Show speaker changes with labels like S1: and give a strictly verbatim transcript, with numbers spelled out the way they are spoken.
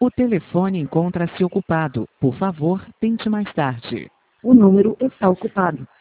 S1: O telefone encontra-se ocupado. Por favor, tente mais tarde.
S2: O número está ocupado.